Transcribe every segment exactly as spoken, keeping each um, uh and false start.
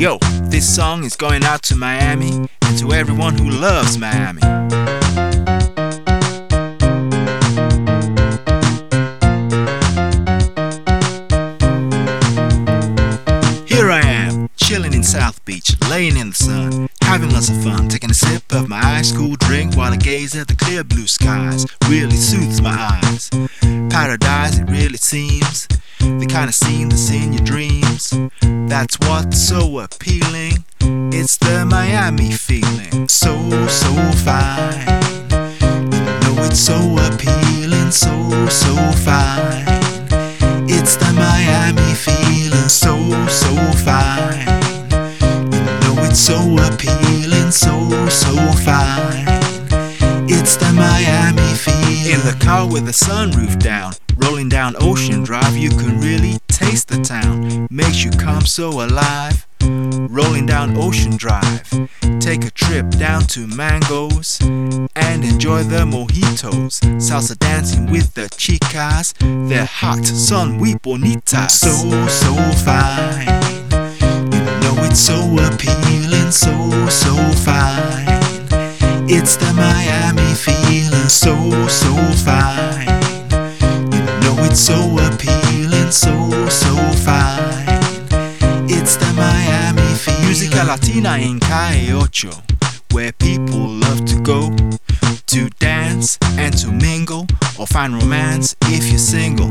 Yo, this song is going out to Miami and to everyone who loves Miami. Here I am, chilling in South Beach, laying in the sun, having lots of fun, taking a sip of my ice cool drink while I gaze at the clear blue skies. Really soothes my eyes. Paradise, it really seems, the kind of scene that's in your dreams. That's what's so appealing. It's the Miami feeling. So, so fine. You know it's so appealing. So, so fine. It's the Miami feeling. So, so fine. You know it's so appealing. So, so fine. It's the Miami feeling. In the car with the sunroof down, rolling down Ocean Drive, you can really taste the town. Makes you come so alive. Rolling down Ocean Drive, take a trip down to Mangoes and enjoy the mojitos. Salsa dancing with the chicas, they're hot, son muy bonitas. So, so fine. You know it's so appealing. So, so fine. It's the Miami feeling. So, so fine. You know it's so appealing. So, so fine. It's the Miami feeling. Música Latina in Calle Ocho, where people love to go to dance and to mingle or find romance if you're single.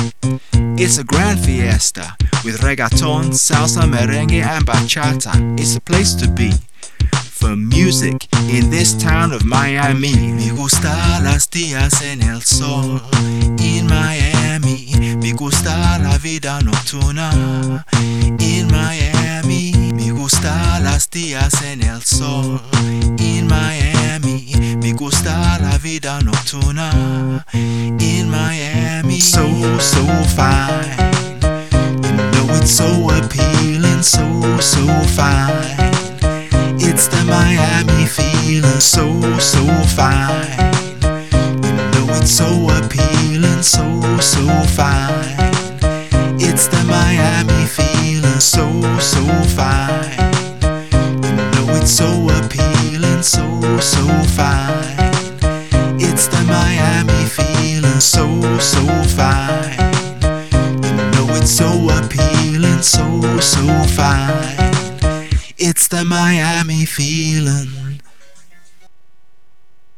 It's a grand fiesta with reggaeton, salsa, merengue and bachata. It's a place to be for music in this town of Miami. Me gusta las días en el sol in Miami. Me gusta la vida nocturna in Miami. Me gusta las días en el sol in Miami. Me gusta la vida nocturna in Miami. So, so fine. You know it's so appealing. So, so fine. It's the Miami feeling. So, so fine. You know it's so appealing. So, so fine. It's the Miami feeling. So, so fine. You know it's so appealing. So, so fine. It's the Miami feeling. So, so fine. You know it's so appealing. So, so fine. It's the Miami feeling.